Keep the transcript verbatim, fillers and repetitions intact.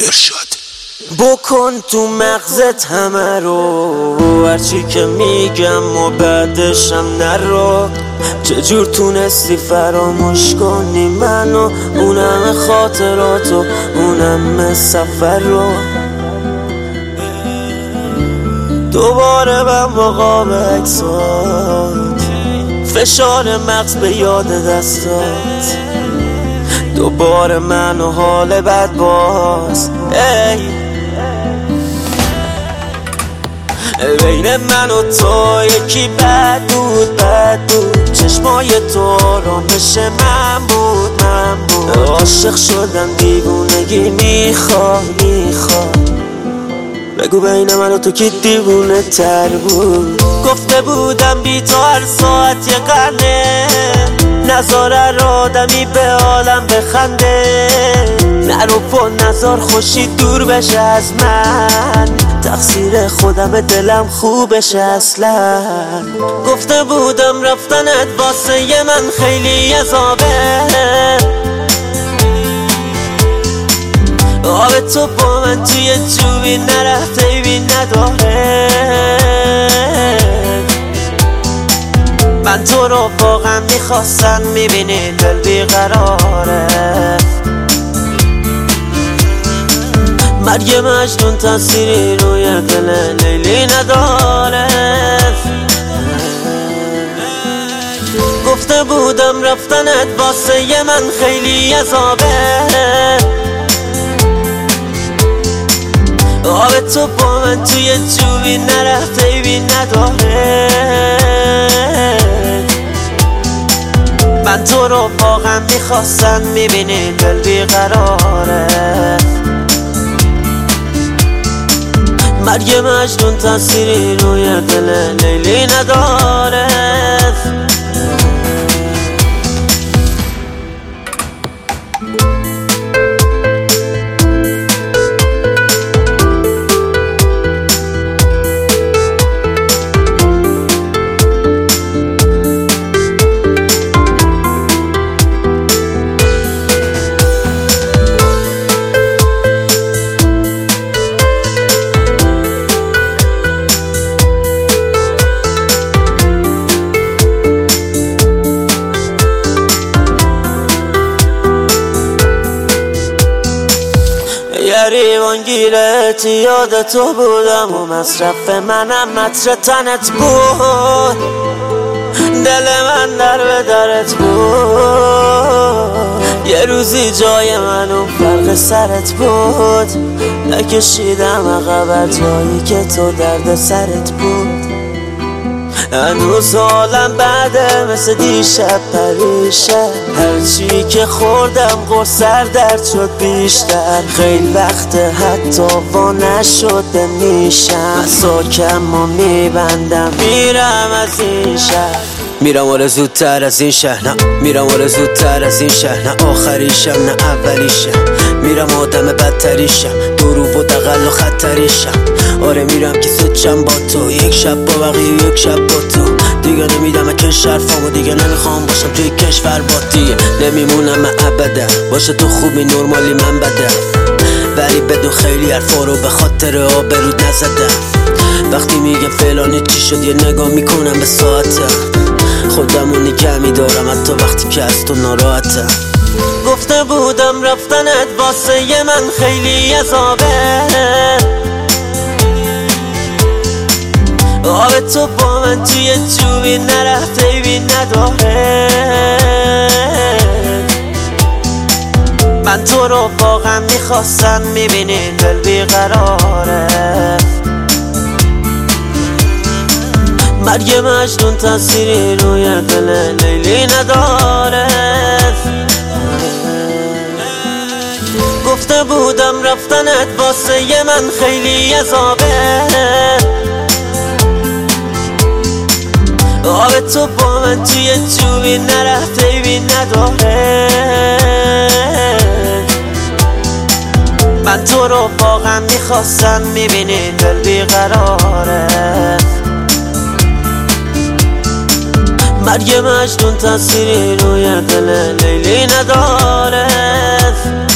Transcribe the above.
ارشاد بکن تو مغزت همه رو، هرچی که میگم و بعدشم نرو. چجور تونستی فراموش کنی منو، اونم خاطراتو، اونم سفر رو. دوباره من مقام عکسات، فشار مغز به یاد دستات. دوباره من و حال بد باز. ای بین من و تو یکی بد بود بد بود، چشمای تو رامش من بود من بود. عاشق شدم دیوونگی میخواد میخواد، بگو بین من و تو کی دیوونه تر بود. گفته بودم بی تو هر ساعت یه قرنه، نظاره رو آدمی به عالم بخنده. نرو پا نظر خوشی دور بشه از من، تقصیر خودم دلم خوبشه اصلا. گفته بودم رفتنت واسه ی من خیلی عذابه، آب تو با من توی جوبی نرفته ایبی نداره. من تو رو واقعا میخواستم، میبینی دل بیقراره. مرگ مجنون تأثیری روی دل لیلی نداره. گفته بودم رفتنت واسه ی من خیلی عذابه، آب تو با من توی جوبی نرفته ایبی نداره. من تو رو واقعا میخواستم، میبینی دل بیقراره. مرگ مجنون تأثیری روی دل لیلی نداره. گریبان گیرت یاد تو بودم و مصرف منم متر تنت بود. دل من در به درت بود، یه روزی جای من اون فرق سرت بود. نکشیدم عقب جایی که تو درد سرت بود. هنوز حالم بعده مثل دیشب پریشه، هرچی که خوردم قصر درد شد بیشتر. خیلی وقت حتی وا نشده میشم، ساکم و میبندم میرم از این شهر. میرم آره زودتر از این شهر، نه میرم آره زودتر از این شهر. نه آخریشم نه اولیشم، میرم آدم بدتریشم، درو و دقل و خطریشم. آره میرم که سوچم با تو، یک شب با بقیه یک شب با تو. دیگه نمیدم اکش شرفامو، دیگه نمیخوام باشم توی کشور با دیگه. نمیمونم من ابدا، باشه تو خوبی نرمالی من بدم، ولی بدون خیلی حرفا رو به خاطر آبرود نزدم. وقتی میگم فلانی چی شد یه نگاه میکنم به ساعتم، خودمو نگه میدارم حتی وقتی که از تو ناراحتم. گفته بودم رفتنت واسه ی من خیلی عذابه، آب تو با من توی جوبی نرفته ایبی نداره. من تو رو واقعا میخواستم، میبینی دل بیقراره. مرگ مجنون تأثیری روی دل لیلی نداره. گفته بودم رفتنت واسه ی من خیلی عذابه، آب تو با من توی جوبی نرفته ایبی نداره. من تو رو واقعا میخواستم، میبینی دل بیقراره. مرگ مجنون تأثیری روی دل لیلی نداره.